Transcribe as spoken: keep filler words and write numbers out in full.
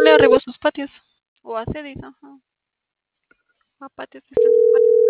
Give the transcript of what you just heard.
le arribó sus patios. O a Cedis, ajá. A patios, están sus patios.